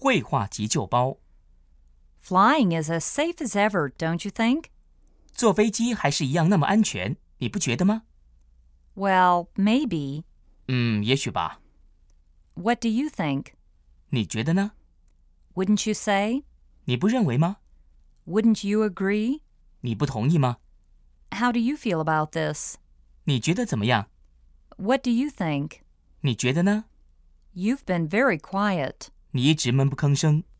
绘画急救包。 Flying is as safe as ever, don't you think? 坐飞机还是一样那么安全，你不觉得吗？ Well, maybe. 也许吧。 What do you think? 你觉得呢？ Wouldn't you say? 你不认为吗？ Wouldn't you agree? 你不同意吗？ How do you feel about this? 你觉得怎么样？ What do you think? 你觉得呢？ You've been very quiet. 你一直闷不吭声。